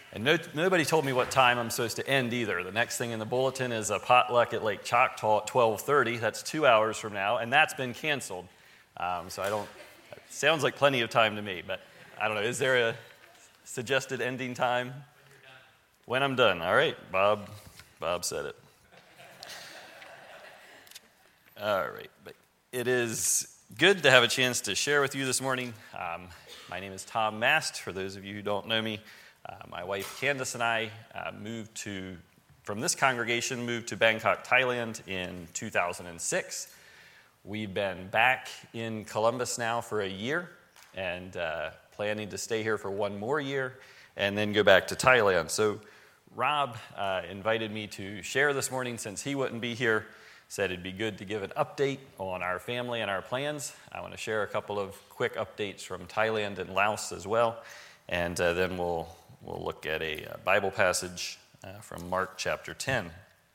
And nobody told me what time I'm supposed to end either. The next thing in the bulletin is a potluck at Lake Choctaw at 12:30. That's 2 hours from now, and that's been canceled. So it sounds like plenty of time to me, but I don't know. Is there a suggested ending time? When I'm done. All right, Bob said it. All right, but it is good to have a chance to share with you this morning. My name is Tom Mast, for those of you who don't know me. My wife Candace and I moved to Bangkok, Thailand in 2006. We've been back in Columbus now for a year and planning to stay here for one more year and then go back to Thailand. So Rob invited me to share this morning since he wouldn't be here. Said it'd be good to give an update on our family and our plans. I want to share a couple of quick updates from Thailand and Laos as well, and then we'll look at a Bible passage from Mark chapter 10.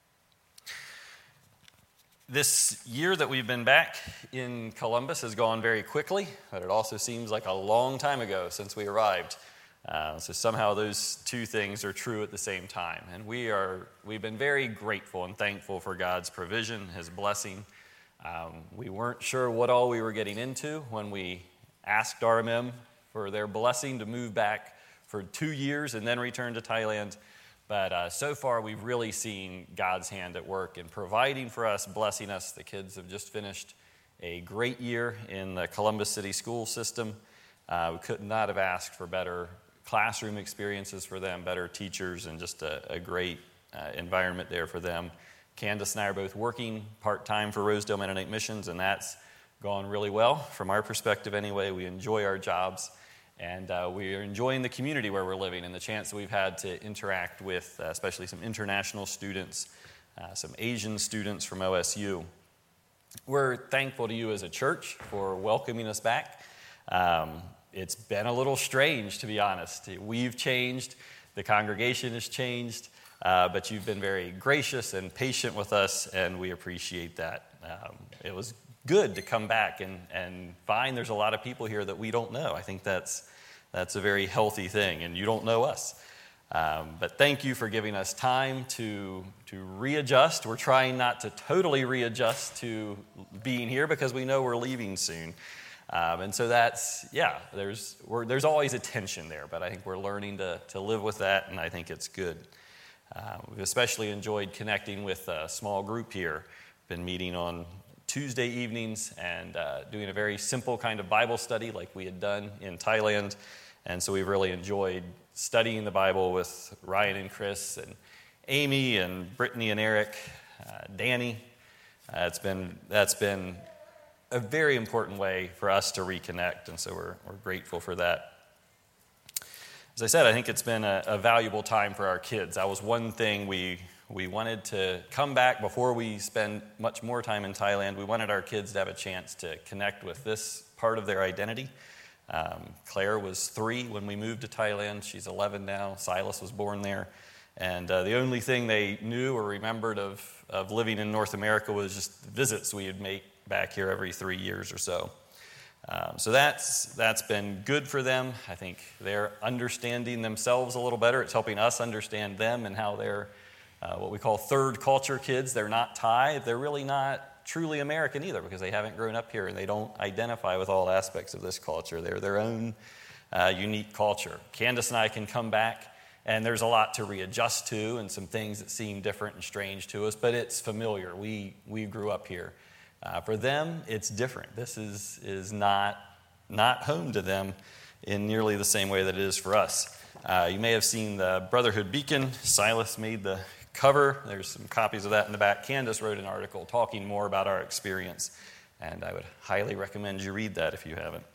This year that we've been back in Columbus has gone very quickly, but it also seems like a long time ago since we arrived. So somehow those two things are true at the same time. And we've been very grateful and thankful for God's provision, His blessing. We weren't sure what all we were getting into when we asked RMM for their blessing to move back for 2 years and then return to Thailand. But so far, we've really seen God's hand at work in providing for us, blessing us. The kids have just finished a great year in the Columbus City school system. We could not have asked for better classroom experiences for them, better teachers, and just a great environment there for them. Candace and I are both working part-time for Rosedale Mennonite Missions, and that's gone really well from our perspective anyway. We enjoy our jobs. And we are enjoying the community where we're living and the chance that we've had to interact with especially some international students, some Asian students from OSU. We're thankful to you as a church for welcoming us back. It's been a little strange, to be honest. We've changed, the congregation has changed, but you've been very gracious and patient with us, and we appreciate that. It was good to come back and find there's a lot of people here that we don't know. I think that's a very healthy thing, and you don't know us. But thank you for giving us time to readjust. We're trying not to totally readjust to being here because we know we're leaving soon. And so there's always a tension there, but I think we're learning to live with that, and I think it's good. We've especially enjoyed connecting with a small group here. Been meeting on Tuesday evenings and doing a very simple kind of Bible study like we had done in Thailand. And so we've really enjoyed studying the Bible with Ryan and Chris and Amy and Brittany and Eric, Danny. That's been a very important way for us to reconnect, and so we're grateful for that. As I said, I think it's been a valuable time for our kids. That was one thing we wanted to come back before we spend much more time in Thailand. We wanted our kids to have a chance to connect with this part of their identity. Claire was 3 when we moved to Thailand. She's 11 now. Silas was born there. And the only thing they knew or remembered of living in North America was just the visits we would make back here every 3 years or so. So that's been good for them. I think they're understanding themselves a little better. It's helping us understand them and how they're what we call third culture kids. They're not Thai. They're really not truly American either because they haven't grown up here and they don't identify with all aspects of this culture. They're their own unique culture. Candace and I can come back and there's a lot to readjust to and some things that seem different and strange to us, but it's familiar. We grew up here. For them, it's different. This is not home to them in nearly the same way that it is for us. You may have seen the Brotherhood Beacon. Silas made the cover. There's some copies of that in the back. Candace wrote an article talking more about our experience, and I would highly recommend you read that if you haven't.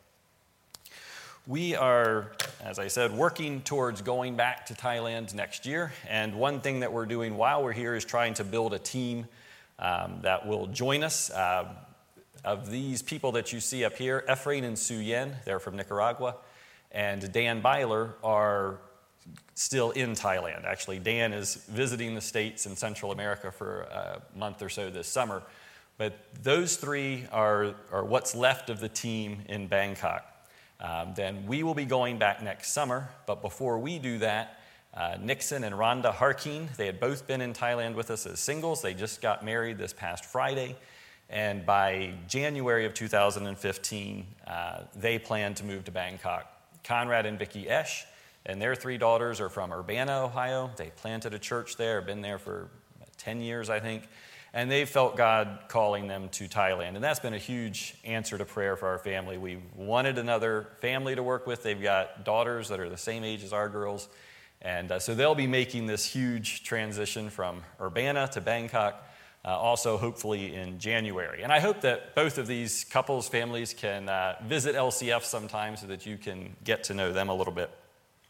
We are, as I said, working towards going back to Thailand next year, and one thing that we're doing while we're here is trying to build a team that will join us. Of these people that you see up here, Efrain and Su Yen, they're from Nicaragua, and Dan Byler are still in Thailand. Actually, Dan is visiting the States and Central America for a month or so this summer. But those 3 are what's left of the team in Bangkok. Then we will be going back next summer, but before we do that, Nixon and Rhonda Harkeen. They had both been in Thailand with us as singles. They just got married this past Friday. And by January of 2015, they plan to move to Bangkok. Conrad and Vicki Esch and their 3 daughters are from Urbana, Ohio. They planted a church there, been there for 10 years, I think. And they felt God calling them to Thailand. And that's been a huge answer to prayer for our family. We wanted another family to work with. They've got daughters that are the same age as our girls. And so they'll be making this huge transition from Urbana to Bangkok, also hopefully in January. And I hope that both of these couples, families, can visit LCF sometime so that you can get to know them a little bit.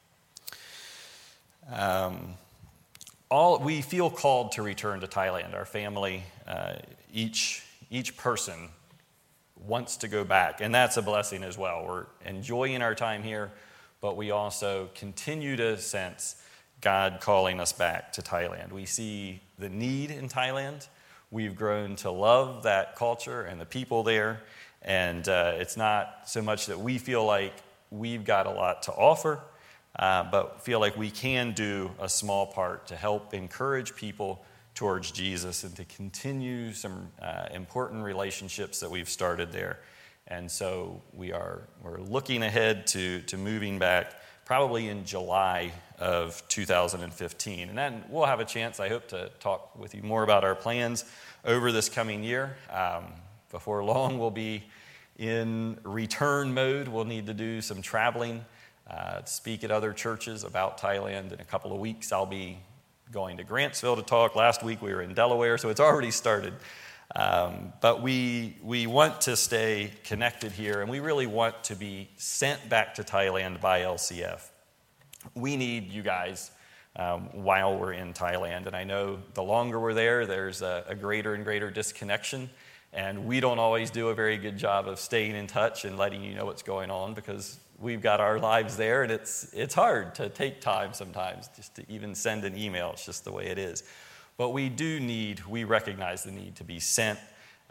We feel called to return to Thailand. Our family, each person wants to go back, and that's a blessing as well. We're enjoying our time here, but we also continue to sense God calling us back to Thailand. We see the need in Thailand. We've grown to love that culture and the people there, and it's not so much that we feel like we've got a lot to offer, but feel like we can do a small part to help encourage people towards Jesus and to continue some important relationships that we've started there. And so we're looking ahead to moving back probably in July of 2015. And then we'll have a chance, I hope, to talk with you more about our plans over this coming year. Before long, we'll be in return mode. We'll need to do some traveling, speak at other churches about Thailand. In a couple of weeks, I'll be going to Grantsville to talk. Last week, we were in Delaware, so it's already started. But we want to stay connected here, and we really want to be sent back to Thailand by LCF. We need you guys while we're in Thailand, and I know the longer we're there, there's a greater and greater disconnection, and we don't always do a very good job of staying in touch and letting you know what's going on because we've got our lives there, and it's hard to take time sometimes just to even send an email. It's just the way it is. But we recognize the need to be sent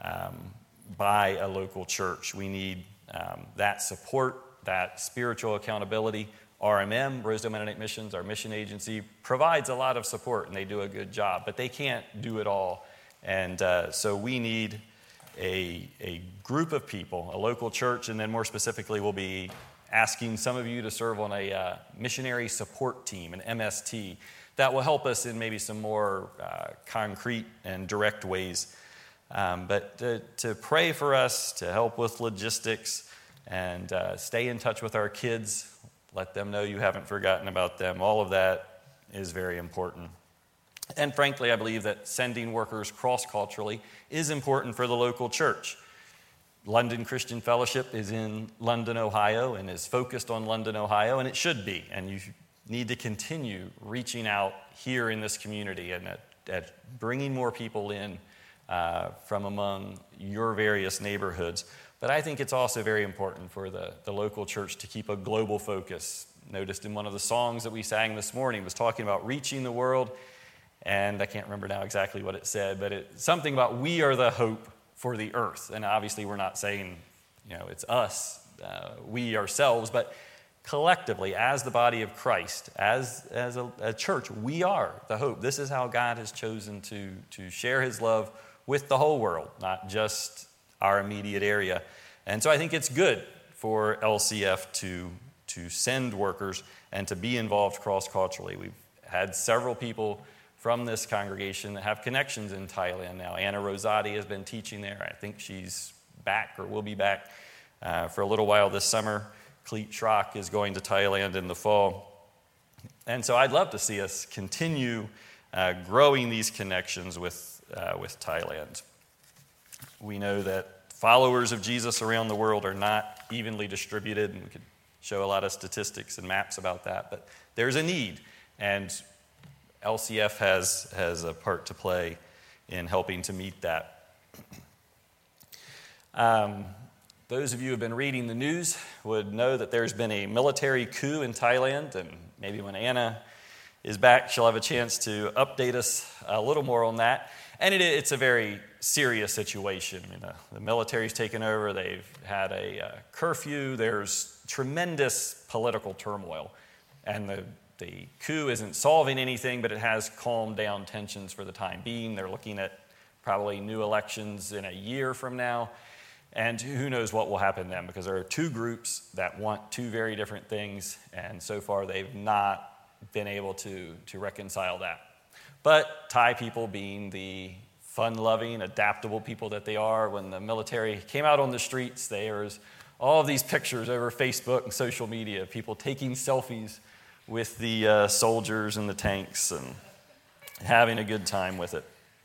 by a local church. We need that support, that spiritual accountability. RMM, Rosedale Mennonite Missions, our mission agency, provides a lot of support, and they do a good job, but they can't do it all. And so we need a group of people, a local church, and then more specifically, we'll be asking some of you to serve on a missionary support team, an MST, that will help us in maybe some more concrete and direct ways. But to pray for us, to help with logistics, and stay in touch with our kids, let them know you haven't forgotten about them. All of that is very important. And frankly, I believe that sending workers cross-culturally is important for the local church. London Christian Fellowship is in London, Ohio, and is focused on London, Ohio, and it should be. And you need to continue reaching out here in this community and at bringing more people in from among your various neighborhoods. But I think it's also very important for the local church to keep a global focus. Noticed in one of the songs that we sang this morning was talking about reaching the world, and I can't remember now exactly what it said, but it's something about we are the hope for the earth. And obviously we're not saying, it's us, we ourselves, but collectively, as the body of Christ, as a church, we are the hope. This is how God has chosen to share his love with the whole world, not just our immediate area. And so I think it's good for LCF to send workers and to be involved cross-culturally. We've had several people from this congregation that have connections in Thailand now. Anna Rosati has been teaching there. I think she's back or will be back for a little while this summer. Cleet Schrock is going to Thailand in the fall. And so I'd love to see us continue growing these connections with Thailand. We know that followers of Jesus around the world are not evenly distributed, and we could show a lot of statistics and maps about that, but there's a need, and LCF has a part to play in helping to meet that. Those of you who have been reading the news would know that there's been a military coup in Thailand, and maybe when Anna is back, she'll have a chance to update us a little more on that. And it's a very serious situation. The military's taken over. They've had a curfew. There's tremendous political turmoil. And the coup isn't solving anything, but it has calmed down tensions for the time being. They're looking at probably new elections in a year from now, and who knows what will happen then, because there are two groups that want two very different things, and so far they've not been able to reconcile that. But Thai people, being the fun-loving, adaptable people that they are, when the military came out on the streets, there was all of these pictures over Facebook and social media, people taking selfies with the soldiers and the tanks and having a good time with it.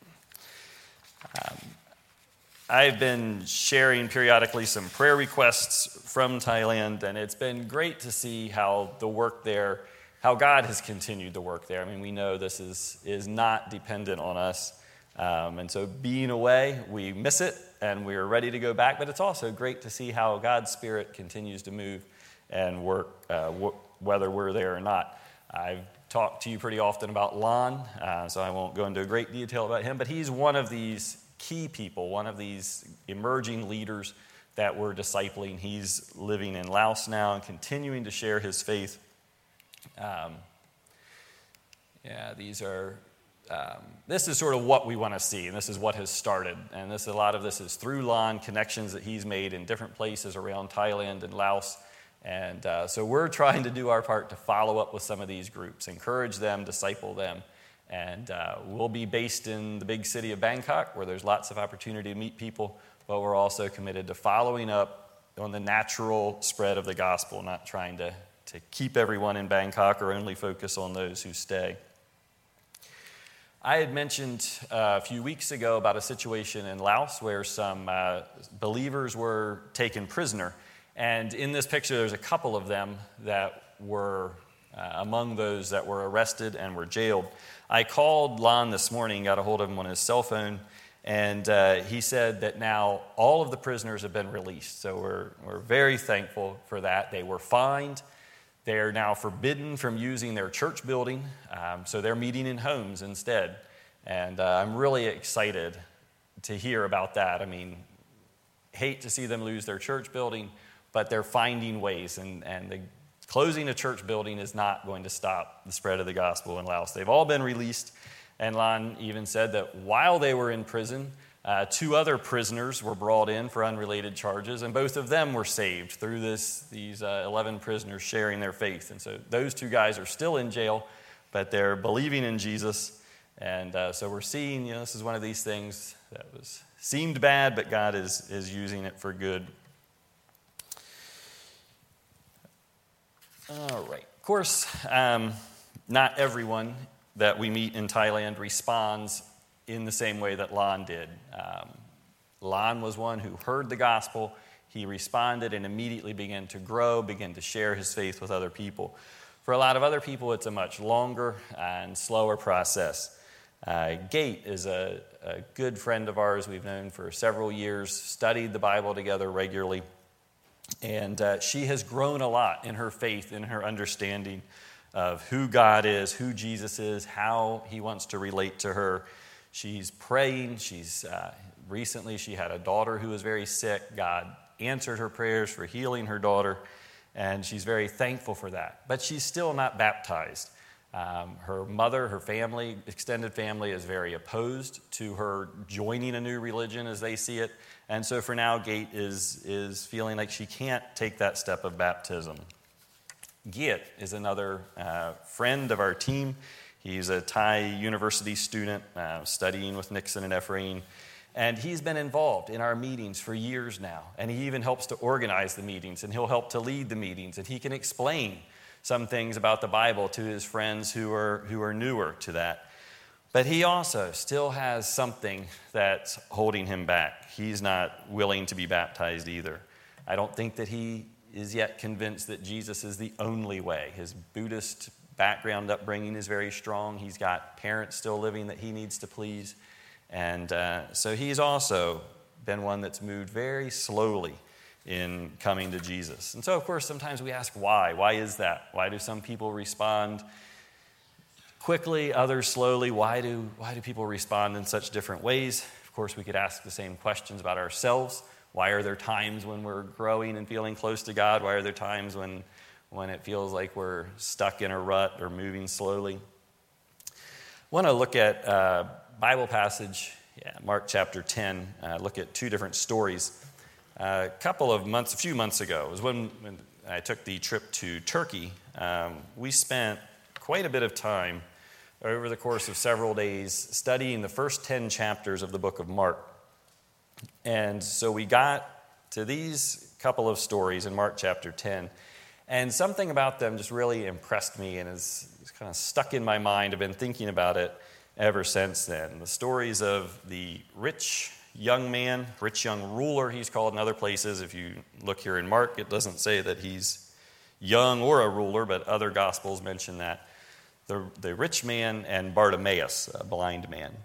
I've been sharing periodically some prayer requests from Thailand, and it's been great to see how the work there, how God has continued to work there. I mean, we know this is not dependent on us. And so being away, we miss it, and we're ready to go back. But it's also great to see how God's Spirit continues to move and work, whether we're there or not. I've talked to you pretty often about Lon, so I won't go into great detail about him. But he's one of these key people, one of these emerging leaders that we're discipling. He's living in Laos now and continuing to share his faith. This is sort of what we want to see, and this is what has started. And a lot of this is through Lon, connections that he's made in different places around Thailand and Laos. And so we're trying to do our part to follow up with some of these groups, encourage them, disciple them. And we'll be based in the big city of Bangkok, where there's lots of opportunity to meet people, but we're also committed to following up on the natural spread of the gospel, not trying to keep everyone in Bangkok or only focus on those who stay. I had mentioned a few weeks ago about a situation in Laos where some believers were taken prisoner. And in this picture, there's a couple of them that were among those that were arrested and were jailed. I called Lon this morning, got a hold of him on his cell phone, and he said that now all of the prisoners have been released. So we're very thankful for that. They were fined. They are now forbidden from using their church building, so they're meeting in homes instead. And I'm really excited to hear about that. I mean, hate to see them lose their church building, but they're finding ways, and the closing a church building is not going to stop the spread of the gospel in Laos. They've all been released, and Lon even said that while they were in prison, two other prisoners were brought in for unrelated charges, and both of them were saved through these 11 prisoners sharing their faith. And so those two guys are still in jail, but they're believing in Jesus. And so we're seeing, this is one of these things that seemed bad, but God is using it for good. All right. Of course, not everyone that we meet in Thailand responds in the same way that Lon did. Lon was one who heard the gospel. He responded and immediately began to grow, began to share his faith with other people. For a lot of other people, it's a much longer and slower process. Gate is a good friend of ours we've known for several years, studied the Bible together regularly, and she has grown a lot in her faith, in her understanding of who God is, who Jesus is, how he wants to relate to her. She's praying. Recently she had a daughter who was very sick. God answered her prayers for healing her daughter, and she's very thankful for that. But she's still not baptized. Her mother, her family, extended family is very opposed to her joining a new religion as they see it. And so for now, Gate is feeling like she can't take that step of baptism. Giet is another friend of our team. He's a Thai university student studying with Nixon and Ephraim. And he's been involved in our meetings for years now. And he even helps to organize the meetings, and he'll help to lead the meetings. And he can explain some things about the Bible to his friends who are newer to that. But he also still has something that's holding him back. He's not willing to be baptized either. I don't think that he is yet convinced that Jesus is the only way. His Buddhist background upbringing is very strong. He's got parents still living that he needs to please. And so he's also been one that's moved very slowly in coming to Jesus. And so, of course, sometimes we ask why. Why is that? Why do some people respond quickly, others slowly? Why do people respond in such different ways? Of course, we could ask the same questions about ourselves. Why are there times when we're growing and feeling close to God? Why are there times when when it feels like we're stuck in a rut or moving slowly. I want to look at a Bible passage, Mark chapter 10, look at two different stories. A few months ago, was when I took the trip to Turkey. We spent quite a bit of time over the course of several days studying the first 10 chapters of the book of Mark. And so we got to these couple of stories in Mark chapter 10, and something about them just really impressed me and is kind of stuck in my mind. I've been thinking about it ever since then. The stories of the rich young man, rich young ruler, he's called in other places. If you look here in Mark, it doesn't say that he's young or a ruler, but other Gospels mention that. The rich man and Bartimaeus, a blind man.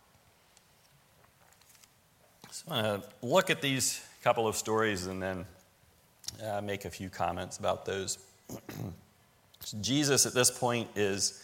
So I'm going to look at these couple of stories and then make a few comments about those. Jesus at this point is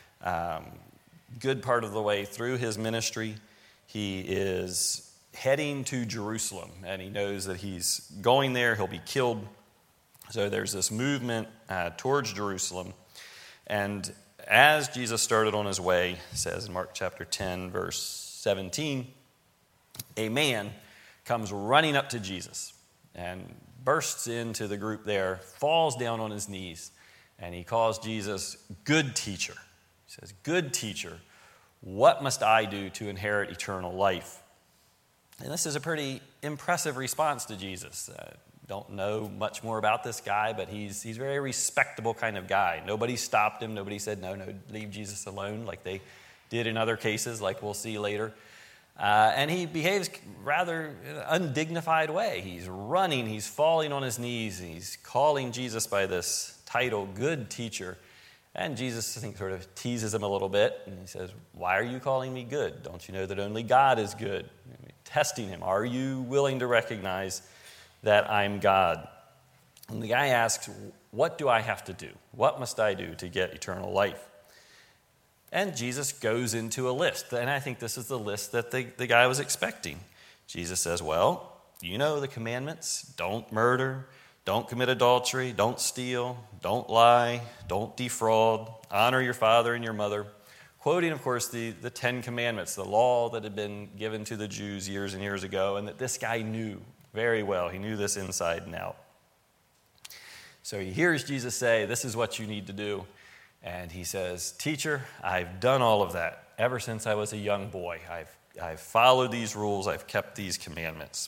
good part of the way through his ministry. He is heading to Jerusalem, and he knows that he's going there, he'll be killed. So there's this movement towards Jerusalem. And as Jesus started on his way, it says in Mark chapter 10, verse 17, a man comes running up to Jesus and bursts into the group there, falls down on his knees, and he calls Jesus good teacher. He says, good teacher, what must I do to inherit eternal life? And this is a pretty impressive response to Jesus. Don't know much more about this guy, but he's a very respectable kind of guy. Nobody stopped him. Nobody said, no, leave Jesus alone, like they did in other cases, like we'll see later. And he behaves rather undignified way. He's running, he's falling on his knees, and he's calling Jesus by this title, good teacher. And Jesus, I think, sort of teases him a little bit, and he says, why are you calling me good? Don't you know that only God is good? Testing him, are you willing to recognize that I'm God? And the guy asks, what do I have to do? What must I do to get eternal life? And Jesus goes into a list, and I think this is the list that the guy was expecting. Jesus says, well, you know the commandments. Don't murder, don't commit adultery, don't steal, don't lie, don't defraud, honor your father and your mother. Quoting, of course, the 10 commandments, the law that had been given to the Jews years and years ago, and that this guy knew very well. He knew this inside and out. So he hears Jesus say, this is what you need to do. And he says, teacher, I've done all of that ever since I was a young boy. I've followed these rules. I've kept these commandments.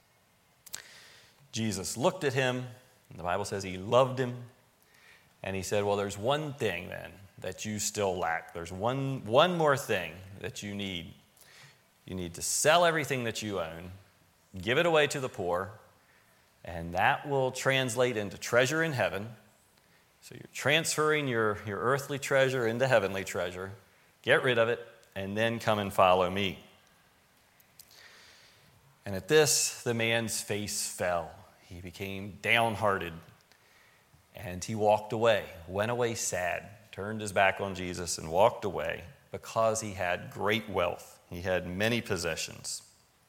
Jesus looked at him. And the Bible says he loved him. And he said, well, there's one thing then that you still lack. There's one more thing that you need. You need to sell everything that you own, give it away to the poor, and that will translate into treasure in heaven. So you're transferring your earthly treasure into heavenly treasure. Get rid of it, and then come and follow me. And at this, the man's face fell. He became downhearted, and he walked away, went away sad, turned his back on Jesus and walked away because he had great wealth. He had many possessions.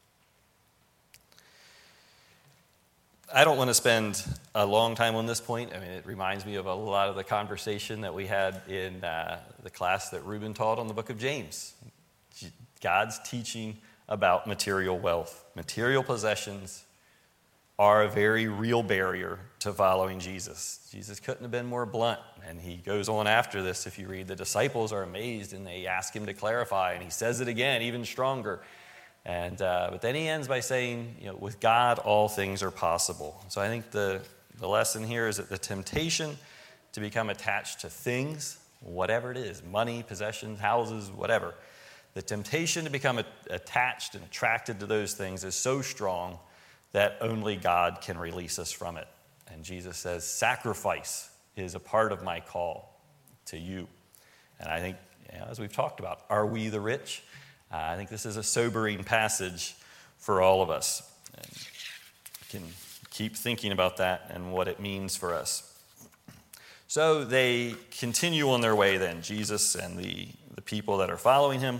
I don't want to spend a long time on this point. I mean, it reminds me of a lot of the conversation that we had in the class that Ruben taught on the book of James. God's teaching about material wealth. Material possessions are a very real barrier to following Jesus. Jesus couldn't have been more blunt, and he goes on after this. If you read, the disciples are amazed, and they ask him to clarify, and he says it again, even stronger. And but then he ends by saying, with God, all things are possible. So I think the lesson here is that the temptation to become attached to things, whatever it is, money, possessions, houses, whatever, the temptation to become attached and attracted to those things is so strong that only God can release us from it. And Jesus says, sacrifice is a part of my call to you. And I think, as we've talked about, are we the rich? I think this is a sobering passage for all of us. And we can keep thinking about that and what it means for us. So they continue on their way then, Jesus and the people that are following him,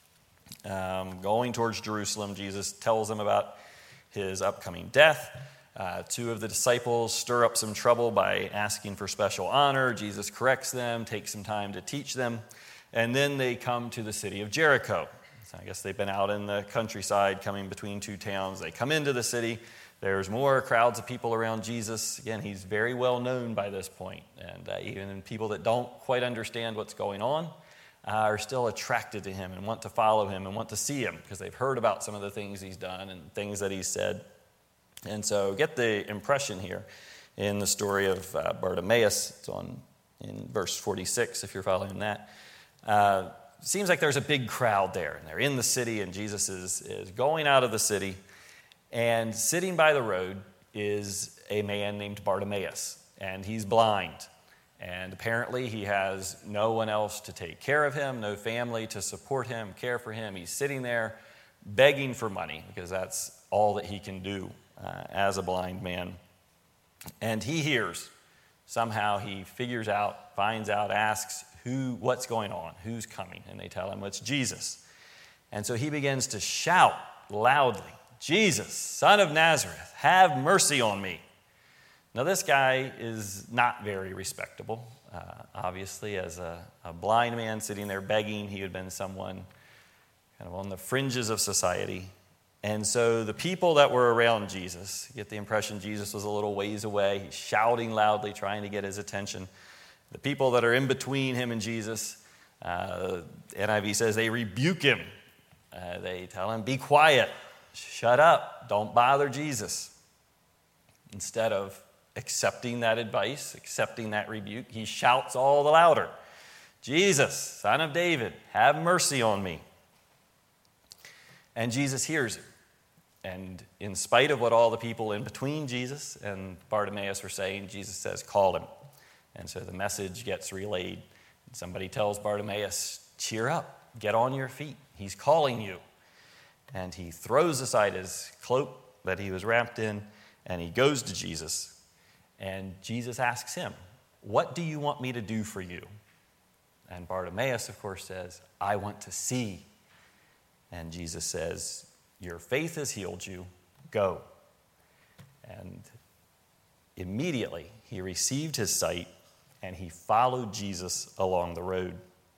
going towards Jerusalem. Jesus tells them about his upcoming death, Two of the disciples stir up some trouble by asking for special honor. Jesus corrects them, takes some time to teach them, and then they come to the city of Jericho. So I guess they've been out in the countryside coming between two towns. They come into the city. There's more crowds of people around Jesus. Again, he's very well known by this point, and even people that don't quite understand what's going on are still attracted to him and want to follow him and want to see him because they've heard about some of the things he's done and things that he's said. And so get the impression here in the story of Bartimaeus. It's in verse 46 if you're following that. Seems like there's a big crowd there, and they're in the city, and Jesus is going out of the city. And sitting by the road is a man named Bartimaeus, and he's blind. And apparently he has no one else to take care of him, no family to support him, care for him. He's sitting there begging for money because that's all that he can do as a blind man. And he hears. Somehow he figures out, finds out, asks what's going on, who's coming. And they tell him it's Jesus. And so he begins to shout loudly, "Jesus, Son of Nazareth, have mercy on me." Now, this guy is not very respectable. Obviously, as a blind man sitting there begging, he had been someone kind of on the fringes of society. And so the people that were around Jesus, you get the impression Jesus was a little ways away. He's shouting loudly, trying to get his attention. The people that are in between him and Jesus, NIV says they rebuke him. They tell him, "Be quiet. Shut up, don't bother Jesus." Instead of accepting that advice, accepting that rebuke, he shouts all the louder, "Jesus, Son of David, have mercy on me." And Jesus hears it. And in spite of what all the people in between Jesus and Bartimaeus were saying, Jesus says, "Call him." And so the message gets relayed. Somebody tells Bartimaeus, "Cheer up, get on your feet. He's calling you." And he throws aside his cloak that he was wrapped in, and he goes to Jesus. And Jesus asks him, "What do you want me to do for you?" And Bartimaeus, of course, says, "I want to see." And Jesus says, "Your faith has healed you. Go." And immediately he received his sight, and he followed Jesus along the road.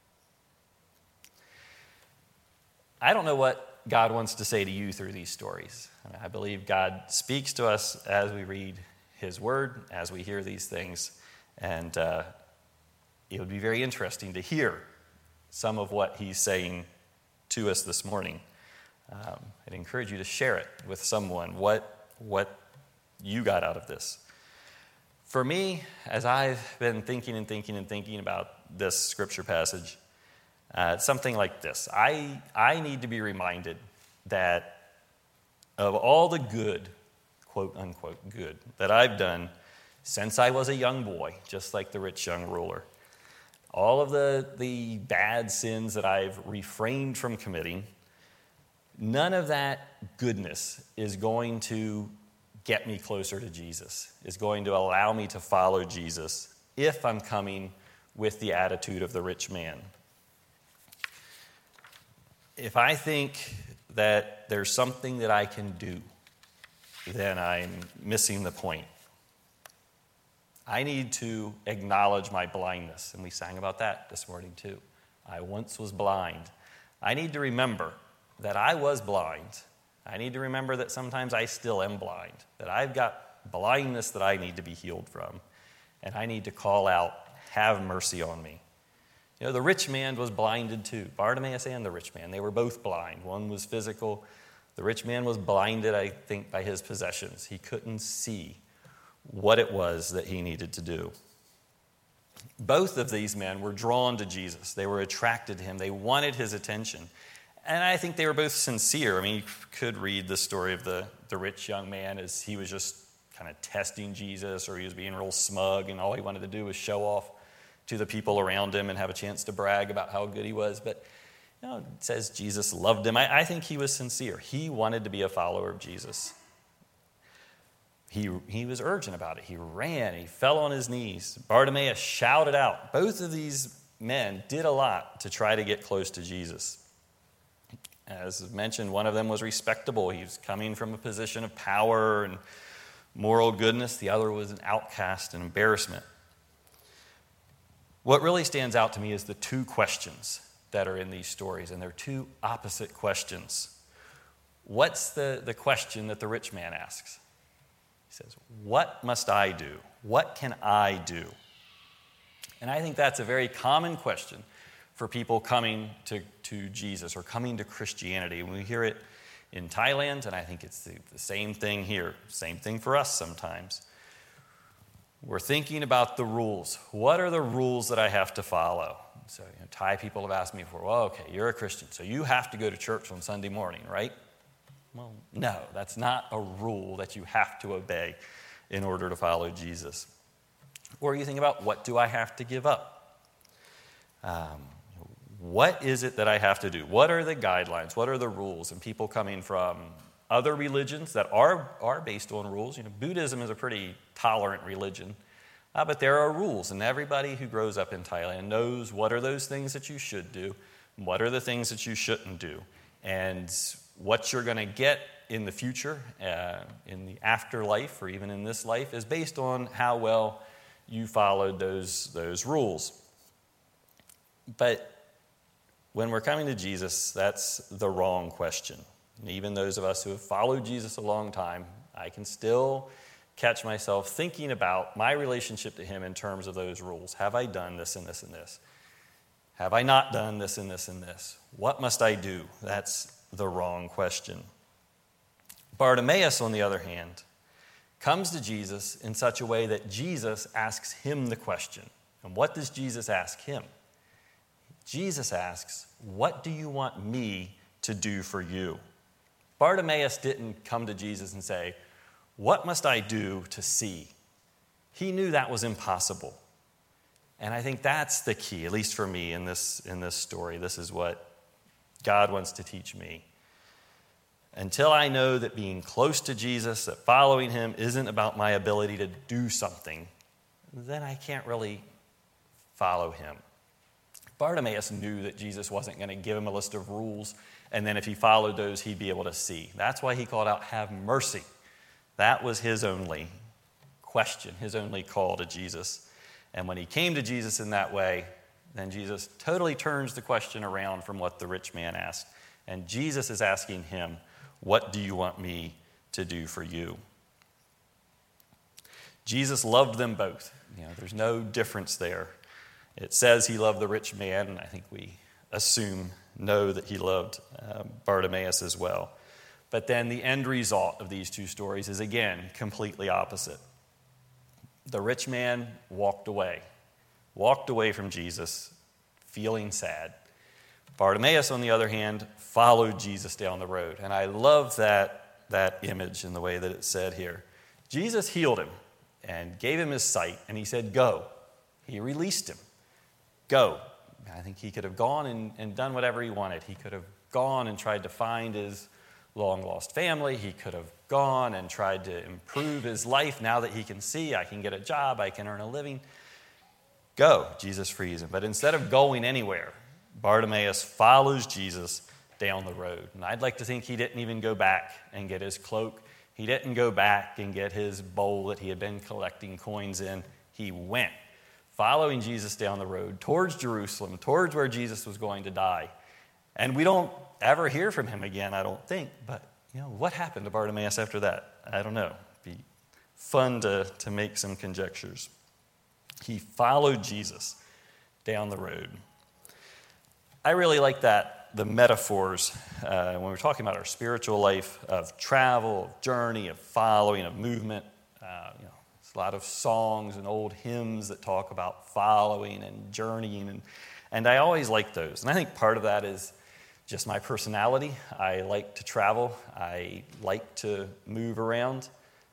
I don't know what God wants to say to you through these stories. I believe God speaks to us as we read his word, as we hear these things, and it would be very interesting to hear some of what he's saying to us this morning. I'd encourage you to share it with someone, what you got out of this. For me, as I've been thinking about this scripture passage, it's something like this. I need to be reminded that of all the good, quote unquote good, that I've done since I was a young boy, just like the rich young ruler, all of the bad sins that I've refrained from committing, none of that goodness is going to get me closer to Jesus, is going to allow me to follow Jesus if I'm coming with the attitude of the rich man. If I think that there's something that I can do, then I'm missing the point. I need to acknowledge my blindness, and we sang about that this morning too. I once was blind. I need to remember that I was blind. I need to remember that sometimes I still am blind, that I've got blindness that I need to be healed from, and I need to call out, "Have mercy on me." You know, the rich man was blinded too. Bartimaeus and the rich man, they were both blind. One was physical. The rich man was blinded, I think, by his possessions. He couldn't see what it was that he needed to do. Both of these men were drawn to Jesus. They were attracted to him. They wanted his attention. And I think they were both sincere. I mean, you could read the story of the rich young man as he was just kind of testing Jesus, or he was being real smug, and all he wanted to do was show off to the people around him and have a chance to brag about how good he was. But it says Jesus loved him. I think he was sincere. He wanted to be a follower of Jesus. He was urgent about it. He ran. He fell on his knees. Bartimaeus shouted out. Both of these men did a lot to try to get close to Jesus. As mentioned, one of them was respectable. He was coming from a position of power and moral goodness. The other was an outcast and embarrassment. What really stands out to me is the two questions that are in these stories, and they're two opposite questions. What's the question that the rich man asks? He says, what must I do? What can I do? And I think that's a very common question for people coming to Jesus or coming to Christianity. When we hear it in Thailand, and I think it's the same thing here, same thing for us sometimes. We're thinking about the rules. What are the rules that I have to follow? So Thai people have asked me before, well, okay, you're a Christian, so you have to go to church on Sunday morning, right? Well, no, that's not a rule that you have to obey in order to follow Jesus. Or you think about, what do I have to give up? What is it that I have to do? What are the guidelines? What are the rules? And people coming from other religions that are based on rules. Buddhism is a pretty tolerant religion, but there are rules, and everybody who grows up in Thailand knows what are those things that you should do, what are the things that you shouldn't do, and what you're going to get in the future, in the afterlife, or even in this life, is based on how well you followed those rules. But when we're coming to Jesus, that's the wrong question. And even those of us who have followed Jesus a long time, I can still catch myself thinking about my relationship to him in terms of those rules. Have I done this and this and this? Have I not done this and this and this? What must I do? That's the wrong question. Bartimaeus, on the other hand, comes to Jesus in such a way that Jesus asks him the question. And what does Jesus ask him? Jesus asks, what do you want me to do for you? Bartimaeus didn't come to Jesus and say, what must I do to see? He knew that was impossible. And I think that's the key, at least for me in this story. This is what God wants to teach me. Until I know that being close to Jesus, that following him isn't about my ability to do something, then I can't really follow him. Bartimaeus knew that Jesus wasn't going to give him a list of rules, and then if he followed those, he'd be able to see. That's why he called out, have mercy. That was his only question, his only call to Jesus. And when he came to Jesus in that way, then Jesus totally turns the question around from what the rich man asked. And Jesus is asking him, what do you want me to do for you? Jesus loved them both. There's no difference there. It says he loved the rich man, and I think we know that he loved Bartimaeus as well. But then the end result of these two stories is, again, completely opposite. The rich man walked away from Jesus, feeling sad. Bartimaeus, on the other hand, followed Jesus down the road. And I love that image in the way that it's said here. Jesus healed him and gave him his sight, and he said, go. He released him. Go. I think he could have gone and done whatever he wanted. He could have gone and tried to find his long-lost family. He could have gone and tried to improve his life now that he can see, I can get a job, I can earn a living. Go. Jesus frees him. But instead of going anywhere, Bartimaeus follows Jesus down the road. And I'd like to think he didn't even go back and get his cloak. He didn't go back and get his bowl that he had been collecting coins in. He went, following Jesus down the road towards Jerusalem, towards where Jesus was going to die. And we don't ever hear from him again, I don't think. But, what happened to Bartimaeus after that? I don't know. It'd be fun to make some conjectures. He followed Jesus down the road. I really like the metaphors when we're talking about our spiritual life of travel, of journey, of following, of movement. There's a lot of songs and old hymns that talk about following and journeying, and I always like those. And I think part of that is just my personality. I like to travel. I like to move around.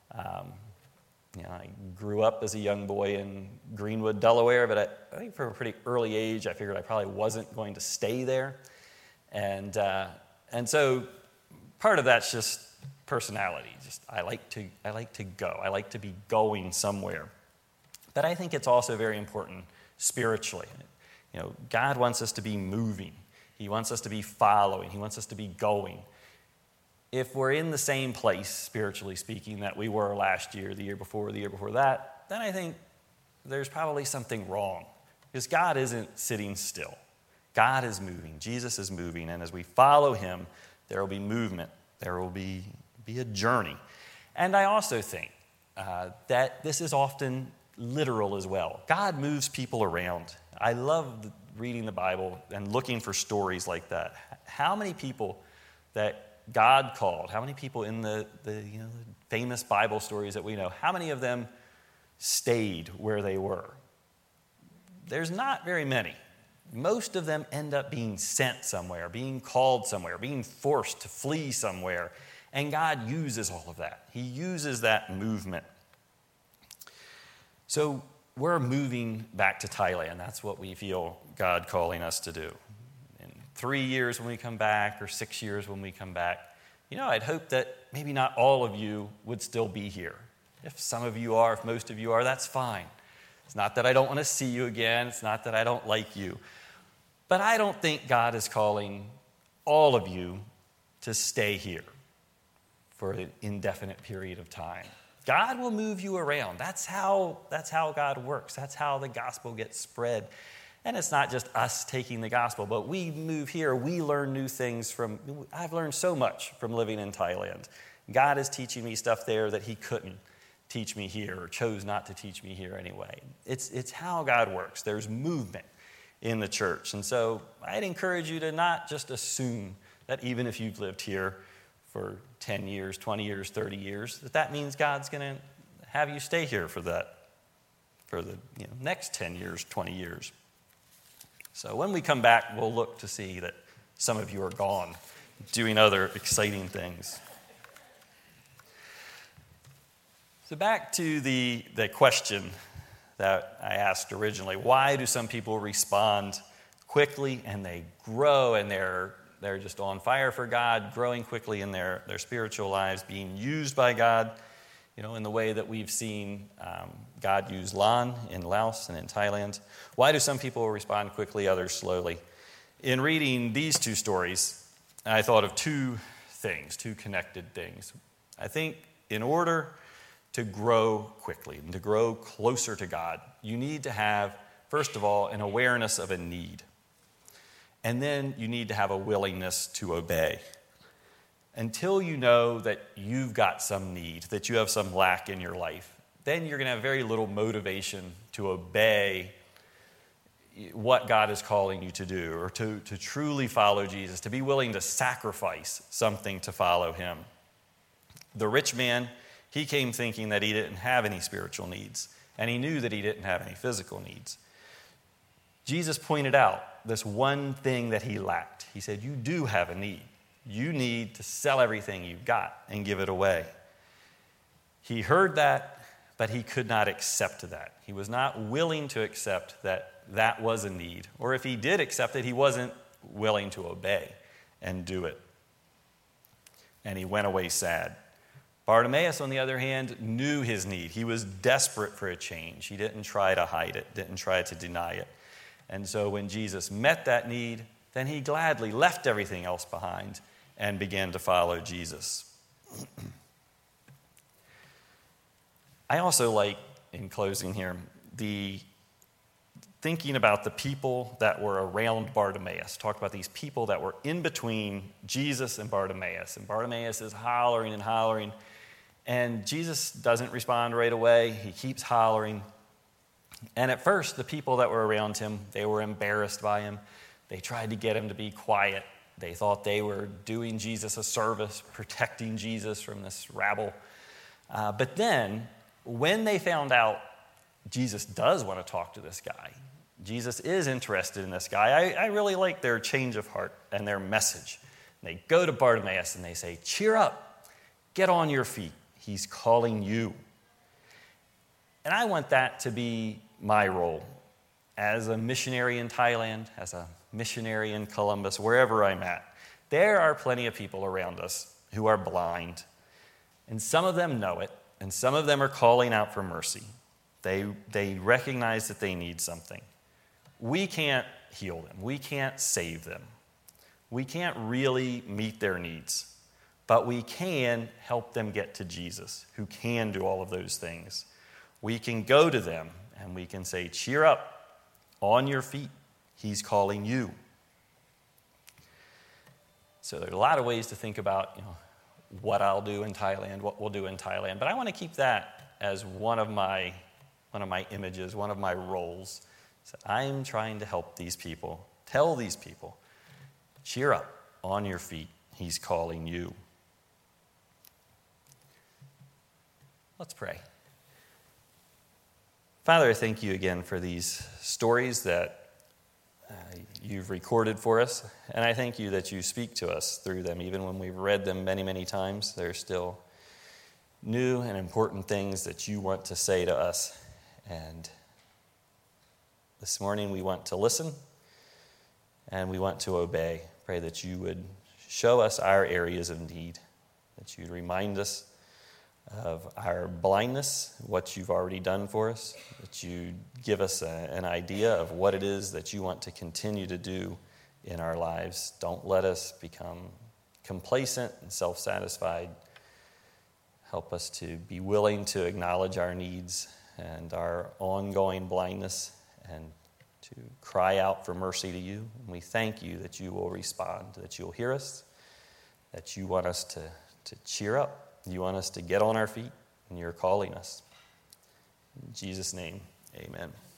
I grew up as a young boy in Greenwood, Delaware, but I think from a pretty early age, I figured I probably wasn't going to stay there. And so part of that's just personality. Just I like to go. I like to be going somewhere. But I think it's also very important spiritually. God wants us to be moving. He wants us to be following. He wants us to be going. if we're in the same place, spiritually speaking, that we were last year, the year before that, then I think there's probably something wrong. Because God isn't sitting still. God is moving. Jesus is moving. And as we follow him, there will be movement. There will be a journey. And I also think that this is often literal as well. God moves people around. I love reading the Bible and looking for stories like that. How many people that God called, how many people in the famous Bible stories that we know, how many of them stayed where they were? There's not very many. Most of them end up being sent somewhere, being called somewhere, being forced to flee somewhere. And God uses all of that. He uses that movement. So we're moving back to Thailand. That's what we feel God calling us to do. In 3 years when we come back, or 6 years when we come back, I'd hope that maybe not all of you would still be here. If some of you are, if most of you are, that's fine. It's not that I don't want to see you again. It's not that I don't like you. But I don't think God is calling all of you to stay here for an indefinite period of time. God will move you around. That's how God works. That's how the gospel gets spread. And it's not just us taking the gospel, but we move here. We learn new things I've learned so much from living in Thailand. God is teaching me stuff there that he couldn't teach me here, or chose not to teach me here anyway. It's how God works. There's movement in the church. And so I'd encourage you to not just assume that even if you've lived here for 10 years, 20 years, 30 years, that means God's going to have you stay here for the next 10 years, 20 years. So when we come back, we'll look to see that some of you are gone, doing other exciting things. So back to the question that I asked originally. Why do some people respond quickly and they grow and they're just on fire for God, growing quickly in their spiritual lives, being used by God, in the way that we've seen God use Lan in Laos and in Thailand? Why do some people respond quickly, others slowly? In reading these two stories, I thought of two connected things. I think in order to grow quickly and to grow closer to God, you need to have, first of all, an awareness of a need. And then you need to have a willingness to obey. Until you know that you've got some need, that you have some lack in your life, then you're going to have very little motivation to obey what God is calling you to do, or to truly follow Jesus, to be willing to sacrifice something to follow him. The rich man, he came thinking that he didn't have any spiritual needs, and he knew that he didn't have any physical needs. Jesus pointed out this one thing that he lacked. He said, you do have a need. You need to sell everything you've got and give it away. He heard that, but he could not accept that. He was not willing to accept that was a need. Or if he did accept it, he wasn't willing to obey and do it. And he went away sad. Bartimaeus, on the other hand, knew his need. He was desperate for a change. He didn't try to hide it, didn't try to deny it. And so when Jesus met that need, then he gladly left everything else behind and began to follow Jesus. I also like, in closing here, thinking about the people that were around Bartimaeus. Talked about these people that were in between Jesus and Bartimaeus. And Bartimaeus is hollering and hollering. And Jesus doesn't respond right away. He keeps hollering. And at first, the people that were around him, they were embarrassed by him. They tried to get him to be quiet. They thought they were doing Jesus a service, protecting Jesus from this rabble. But then, when they found out Jesus does want to talk to this guy, Jesus is interested in this guy, I really like their change of heart and their message. And they go to Bartimaeus and they say, cheer up, get on your feet. He's calling you. And I want that to be my role as a missionary in Thailand, as a missionary in Columbus, wherever I'm at. There are plenty of people around us who are blind. And some of them know it, and some of them are calling out for mercy. They recognize that they need something. We can't heal them. We can't save them. We can't really meet their needs. but we can help them get to Jesus, who can do all of those things. We can go to them and we can say, cheer up, on your feet, he's calling you. So there are a lot of ways to think about, what I'll do in Thailand, what we'll do in Thailand, but I want to keep that as one of my images, one of my roles. So I'm trying to help these people, tell these people, cheer up, on your feet, he's calling you. Let's pray. Father, I thank you again for these stories that you've recorded for us, and I thank you that you speak to us through them. Even when we've read them many, many times, there's still new and important things that you want to say to us. And this morning we want to listen and we want to obey. Pray that you would show us our areas of need, that you'd remind us of our blindness, what you've already done for us, that you give us an idea of what it is that you want to continue to do in our lives. Don't let us become complacent and self-satisfied. Help us to be willing to acknowledge our needs and our ongoing blindness and to cry out for mercy to you. And we thank you that you will respond, that you'll hear us, that you want us to cheer up. You want us to get on our feet, and you're calling us. In Jesus' name, amen.